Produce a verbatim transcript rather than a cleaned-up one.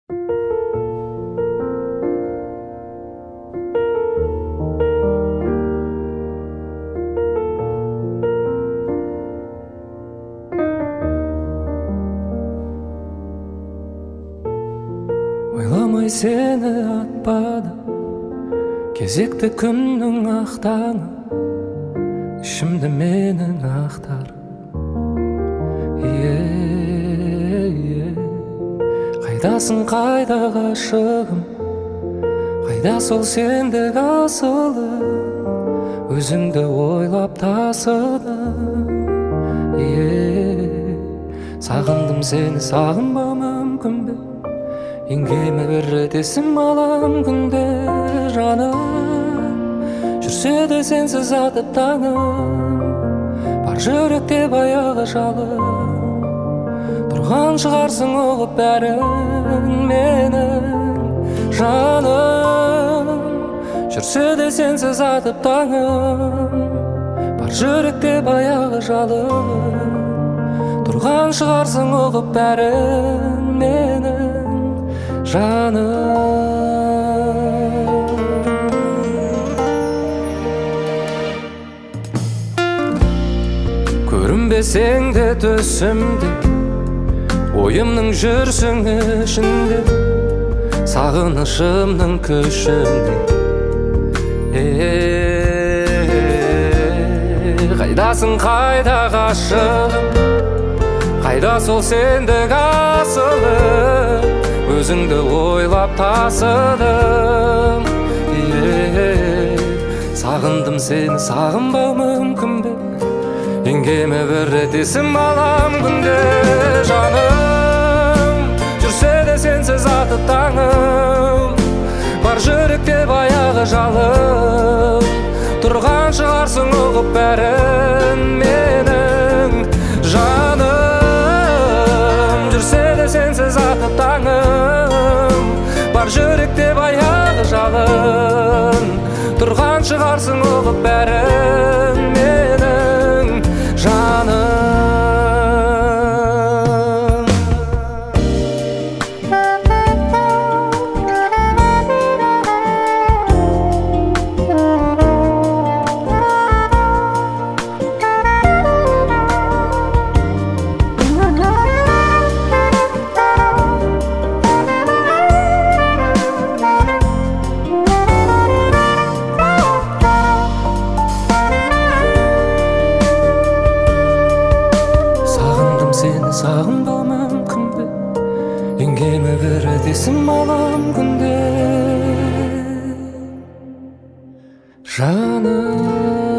Ойламай сені атпады кезекті күннің ақтаңы, ішімді менің ақтар. Қайдасың, қайда ғашығым, қайда сол сендік асылым, өзіңді ойлап тасыдым. Сағындым сені, сағынбау мүмкін бе? Еңгеме бір рет есім алам күнде жаным. Жүрсе де сенсіз атып таңым, бар жүректе баяғы жалым. Тұрған шығарсың оғып бәрін менің жаным. Жүрсе де сенсіз атып таңым, бар жүректе баяғы жалым. Тұрған шығарсың оғып бәрін менің жаным. Көрінбесең де түсімде, ойымның жүрсің ішінде, сағынышымның күшінде. Қайдасың, қайда ғашығым, қайда сол сендік асылым, өзіңді ойлап тасыдым. Сағындым сені, сағынбау мүмкін бе? Еңгеме бір рет есім алам күнде жаным. Жүрсе де сенсіз атып таңым, бар жүректе баяғы жалым. Тұрған шығарсың ұғып бәрін менің жаным. Жүрсе де сенсіз атып таңым, бар жүректе баяғы жалын. Тұрған шығарсың ұғып бәрін менің жаным. Сағынбау мүмкін бе? Еңгеме бір рет есім алам күнде жаным.